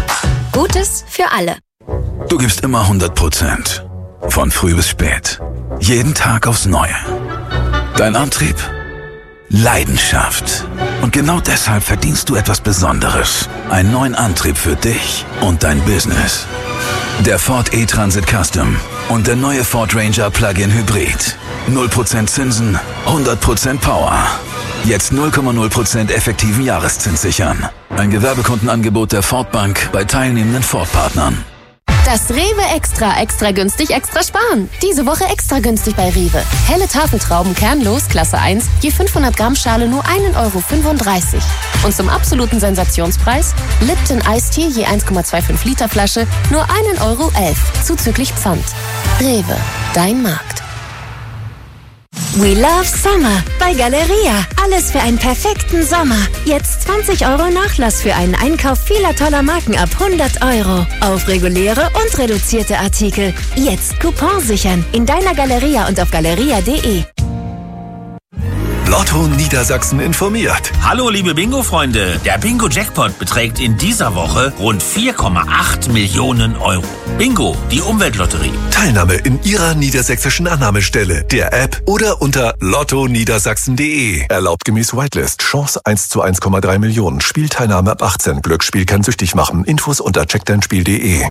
Gutes für alle. Du gibst immer 100%. Von früh bis spät. Jeden Tag aufs Neue. Dein Antrieb? Leidenschaft. Und genau deshalb verdienst du etwas Besonderes. Einen neuen Antrieb für dich und dein Business. Der Ford E-Transit Custom und der neue Ford Ranger Plug-in Hybrid. 0% Zinsen, 100% Power. Jetzt 0,0% effektiven Jahreszins sichern. Ein Gewerbekundenangebot der Ford Bank bei teilnehmenden Ford-Partnern. Das Rewe extra günstig, extra sparen. Diese Woche extra günstig bei Rewe. Helle Tafeltrauben kernlos, Klasse 1, je 500 Gramm Schale nur 1,35 €. Und zum absoluten Sensationspreis Lipton Iced Tea je 1,25 Liter Flasche nur 1,11 €, zuzüglich Pfand. Rewe, dein Markt. We love Summer bei Galeria. Alles für einen perfekten Sommer. Jetzt 20 € Nachlass für einen Einkauf vieler toller Marken ab 100 € auf reguläre und reduzierte Artikel. Jetzt Coupon sichern in deiner Galeria und auf galeria.de. Lotto Niedersachsen informiert. Hallo liebe Bingo-Freunde, der Bingo-Jackpot beträgt in dieser Woche rund 4,8 Millionen €. Bingo, die Umweltlotterie. Teilnahme in Ihrer niedersächsischen Annahmestelle, der App oder unter lottoniedersachsen.de. Erlaubt gemäß Whitelist. Chance 1 zu 1,3 Millionen. Spielteilnahme ab 18. Glücksspiel kann süchtig machen. Infos unter checkdeinspiel.de.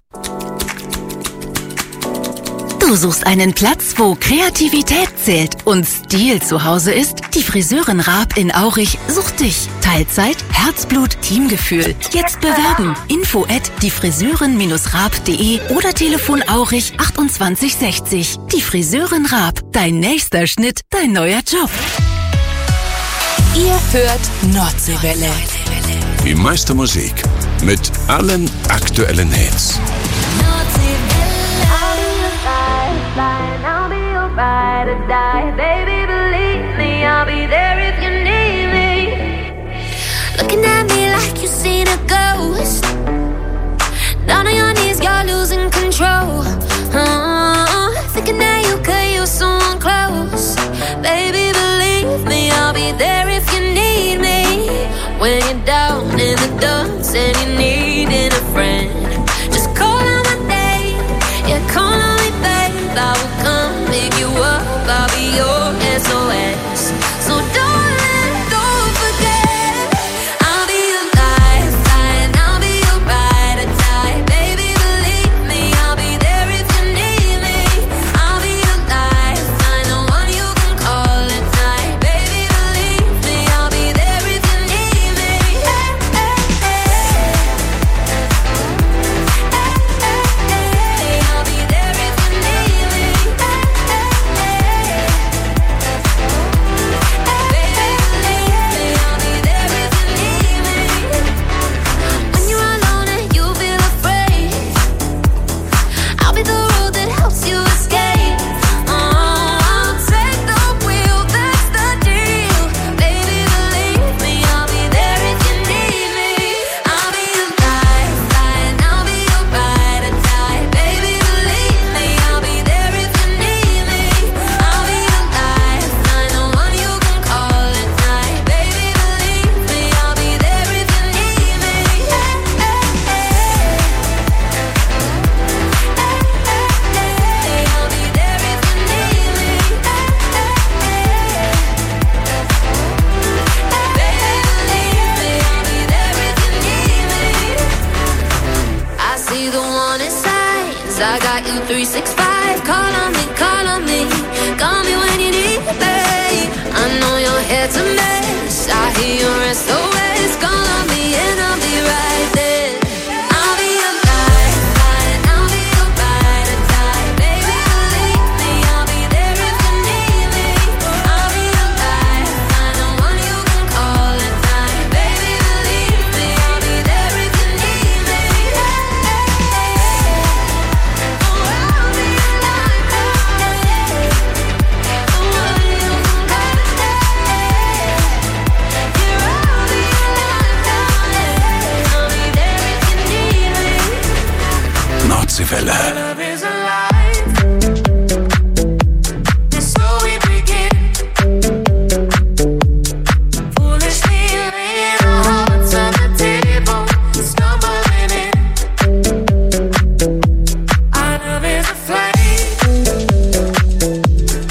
Du suchst einen Platz, wo Kreativität zählt und Stil zu Hause ist? Die Friseurin Raab in Aurich sucht dich. Teilzeit, Herzblut, Teamgefühl. Jetzt bewerben. info@diefriseurin-raab.de oder Telefon Aurich 28 60. Die Friseurin Raab. Dein nächster Schnitt, dein neuer Job. Ihr hört Nordseewelle. Die meiste Musik mit allen aktuellen Hits. I'll be your ride or die. Baby, believe me, I'll be there if you need me. Looking at me like you've seen a ghost. Down on your knees, you're losing control. Thinking that you could use someone close. Baby, believe me, I'll be there if you need me. When you're down in the dumps and you're needing a friend, just call on my name. Yeah, call on me, babe. I will come pick you up. I'll be your SOS. So don't forget. I'll be your lifeline. I'll be your ride or die. Baby, believe me, I'll be there if you need me. I'll be your lifeline, the one you can call at night. Baby, believe me, I'll be there if you need me. Hey, hey, hey. I'll be there if you need me. When you're alone and you feel afraid, I'll be the road that helps you escape. I'll take the wheel, that's the deal. Baby, believe me, I'll be there if you need me. I'll be your lifeline, I'll be your ride or die. Baby, believe me, I'll be there if you need me. I'll be your lifeline, the one you can call at night. Baby, believe me, I'll be there if you need me. I'll be there if you need me. Baby, believe me, I'll be there if you need me. I see the warning signs. I got you 365. Call on me, call on me. Call me when you need me. I know your head's a mess. I hear your SOS. Call on me and I'll be right there. I'll be your lifeline. I'll be your ride or die. Baby, believe me, I'll be there if you need me. I'll be your lifeline, the one you can call at night. Baby, believe me, I'll be there if you need me. I'll be your lifeline. The one you can call at night. Yeah, I'll be your lifeline. I'll be there if you need me. Nordseewelle. Love is alive. And so we begin. Foolishly laying our hearts on the table, stumbling in. Our love is a flame.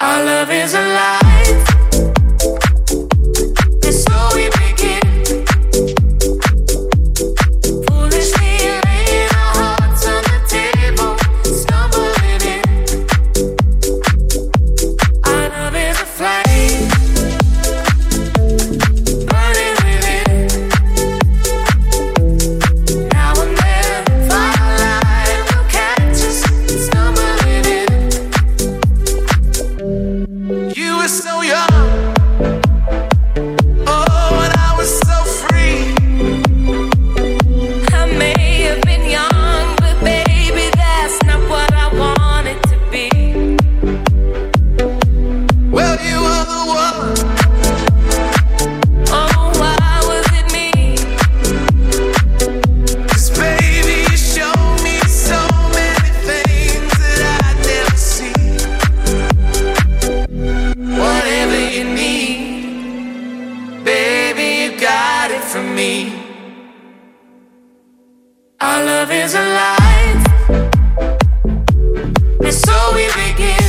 Our love is alive. And so we begin. Foolishly laying our hearts on the table, stumbling in. Our love is a flame, burning within. Now and then, firelight will catch us, stumbling in. You were so young, oh, and I was so free. I may have been young, but baby, that's not what I wanted to be. Well, you were the one. Oh, why was it me? 'Cause baby, you showed me so many things that I'd never seen. Whatever you need, baby, you got it from me. Our love is alive, and so we begin.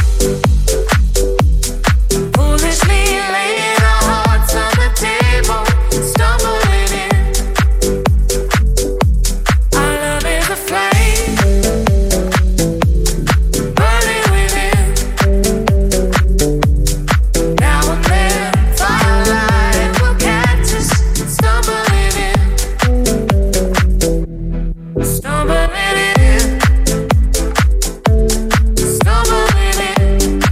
Foolishly laying our hearts on the table, stumbling in. Our love is a flame, burning within. Now and then, firelight will catch us, stumbling in. Stumbling in. Stumbling in.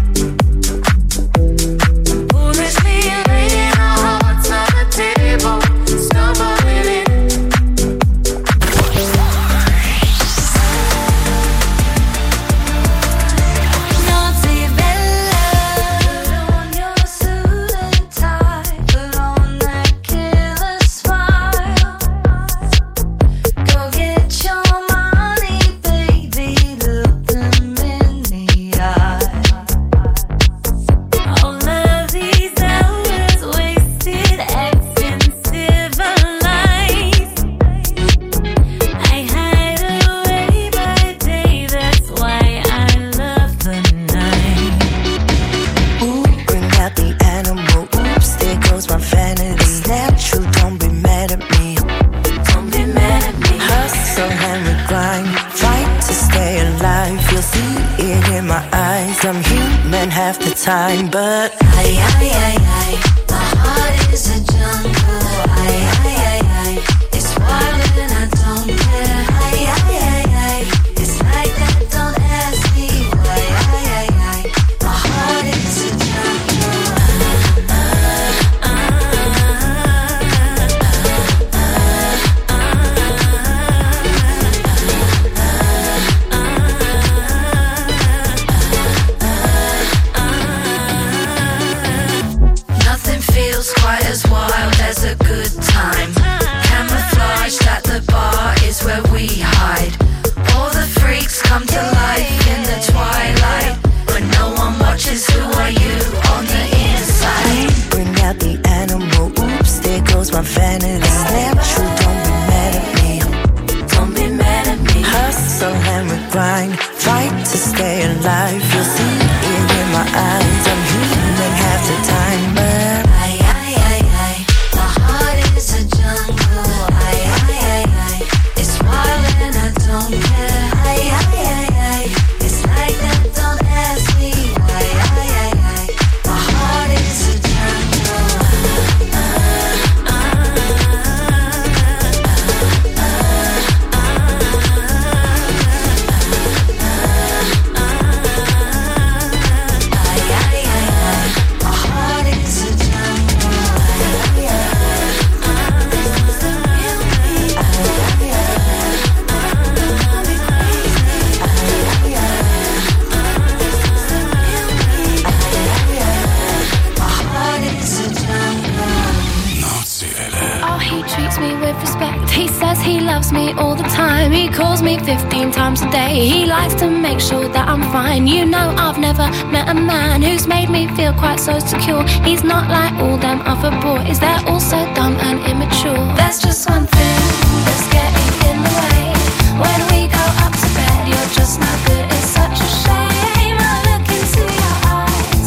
Foolishly laying our hearts on the table, stumbling in. Naughty Bella, put on your suit and tie, put on that killer smile. Go get your money, baby, look them in the eye. All of these hours wasted, expensive life. I hide away by day, that's why I love the night. Ooh, bring out the animal. Oops, there goes my vanity. It's natural, don't be mad at me. Don't be mad at me. Hustle and grind, fight to stay alive. You'll see it in my eyes. I'm human half the time, but My heart is a jungle. It's wild and I don't care. It's like that, don't ask me why. My heart is a jungle. Nothing feels quite as wild as a good time. Camouflaged at the bar is where we hide. All the freaks come to life in the twilight. When no one watches, who are you on the inside? bring out the animal. Oops, there goes my vanity. It's natural, don't be mad at me. Don't be mad at me. Hustle and grind, fight to stay alive. You'll see it in my eyes. I'm human half the time, but My heart is a jungle. It's wild and I don't care. It's like that, don't ask me why. My heart is a jungle. My heart is a Oh, he treats me with respect. He says he loves me all the time. He calls me 15 times a day. He likes to make sure that I'm fine. You know, I've never met a man who's made me feel quite so secure. He's not like all them other boys. They're all so dumb and immature. There's just one thing that's getting in the way. When we go up to bed, you're just not good. It's such a shame. I look into your eyes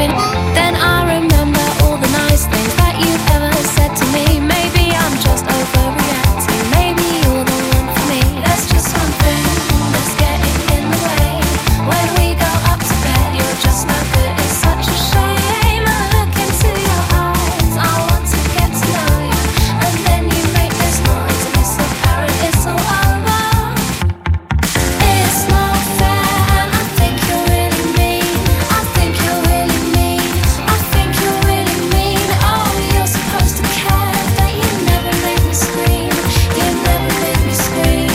mine. Then I remember all the nice things that you've ever said to me. Maybe I'm just overreacting. Maybe you're the one for me. There's just one thing that's getting in the way. When we go up to bed, you're just no good. It's such a shame. I look into your eyes. I want to get to know you, and then you make this noise, and it's apparent it's all over. It's not fair, and I think you're really mean. I think you're really mean. I think you're really mean. Oh, you're supposed to care, but you never make me scream. You never make me scream.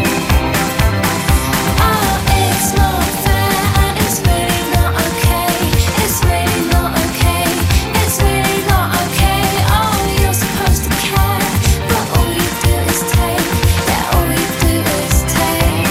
Oh, it's not fair, and it's really not okay. It's really not okay. It's really not okay. Oh, you're supposed to care, but all you do is take. Yeah, all you do is take.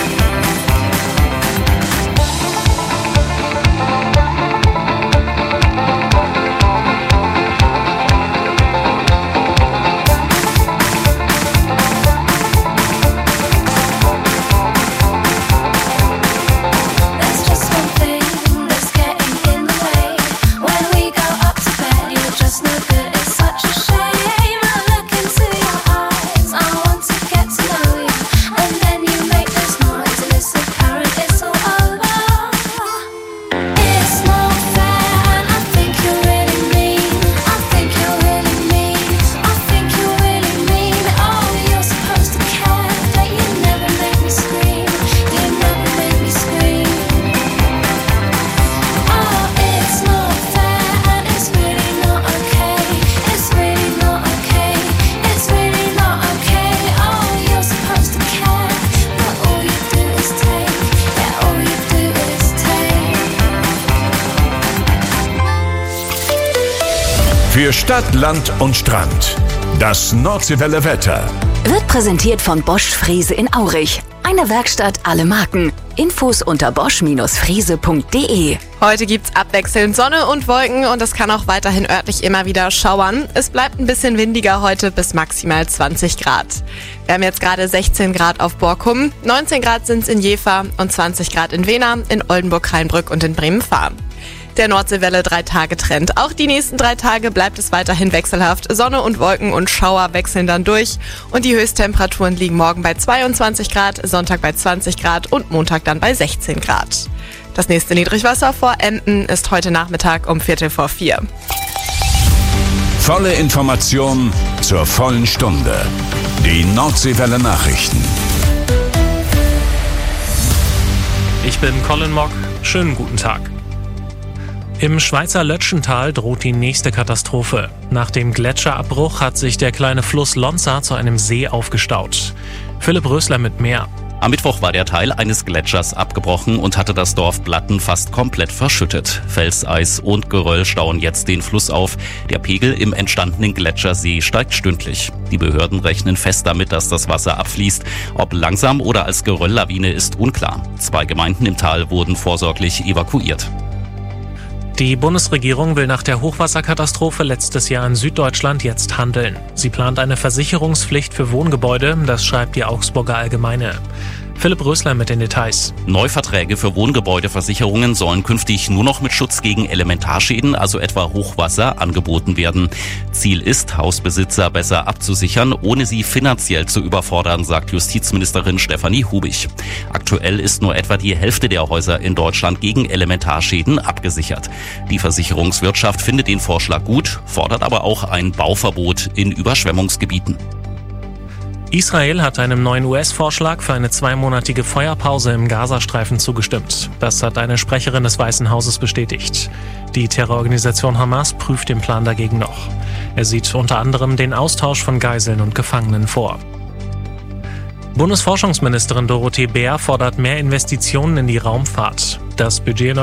There's just one thing that's getting in the way. When we go up to bed, you're just no good. It's such a shame. I look into your eyes. I want to get to know you, and then you make this noise, and it's apparent it's all over. It's not fair, and I think you're really mean. I think you're really mean. I think you're really mean. Oh, you're supposed to care, but you never make me scream. You never make me scream. Oh, it's not fair, and it's really not okay. It's really not okay. It's really not okay. Oh, you're supposed to care, but all you do is take. Yeah, all you do is take. Für Stadt, Land und Strand. Das Nordseewelle Wetter. Wird präsentiert von Bosch Frese in Aurich. Eine Werkstatt, alle Marken. Infos unter bosch-frese.de. Heute gibt's abwechselnd Sonne und Wolken und es kann auch weiterhin örtlich immer wieder schauern. Es bleibt ein bisschen windiger heute bis maximal 20 Grad. Wir haben jetzt gerade 16 Grad auf Borkum, 19 Grad sind's in Jever und 20 Grad in Wehna, in Oldenburg-Rheinbrück und in Bremen-Fahr. Der Nordseewelle 3-Tage-Trend. Auch die nächsten 3 Tage bleibt es weiterhin wechselhaft. Sonne und Wolken und Schauer wechseln dann durch. Und die Höchsttemperaturen liegen morgen bei 22 Grad, Sonntag bei 20 Grad und Montag dann bei 16 Grad. Das nächste Niedrigwasser vor Emden ist heute Nachmittag um 3:45. Volle Information zur vollen Stunde. Die Nordseewelle Nachrichten. Ich bin Colin Mock. Schönen guten Tag. Im Schweizer Lötschental droht die nächste Katastrophe. Nach dem Gletscherabbruch hat sich der kleine Fluss Lonza zu einem See aufgestaut. Philipp Rösler mit mehr. Am Mittwoch war der Teil eines Gletschers abgebrochen und hatte das Dorf Blatten fast komplett verschüttet. Felseis und Geröll stauen jetzt den Fluss auf. Der Pegel im entstandenen Gletschersee steigt stündlich. Die Behörden rechnen fest damit, dass das Wasser abfließt. Ob langsam oder als Gerölllawine ist unklar. 2 Gemeinden im Tal wurden vorsorglich evakuiert. Die Bundesregierung will nach der Hochwasserkatastrophe letztes Jahr in Süddeutschland jetzt handeln. Sie plant eine Versicherungspflicht für Wohngebäude, das schreibt die Augsburger Allgemeine. Philipp Rösler mit den Details. Neuverträge für Wohngebäudeversicherungen sollen künftig nur noch mit Schutz gegen Elementarschäden, also etwa Hochwasser, angeboten werden. Ziel ist, Hausbesitzer besser abzusichern, ohne sie finanziell zu überfordern, sagt Justizministerin Stefanie Hubig. Aktuell ist nur etwa die Hälfte der Häuser in Deutschland gegen Elementarschäden abgesichert. Die Versicherungswirtschaft findet den Vorschlag gut, fordert aber auch ein Bauverbot in Überschwemmungsgebieten. Israel hat einem neuen US-Vorschlag für eine 2-monatige Feuerpause im Gazastreifen zugestimmt. Das hat eine Sprecherin des Weißen Hauses bestätigt. Die Terrororganisation Hamas prüft den Plan dagegen noch. Er sieht unter anderem den Austausch von Geiseln und Gefangenen vor. Bundesforschungsministerin Dorothee Bär fordert mehr Investitionen in die Raumfahrt. Das Budget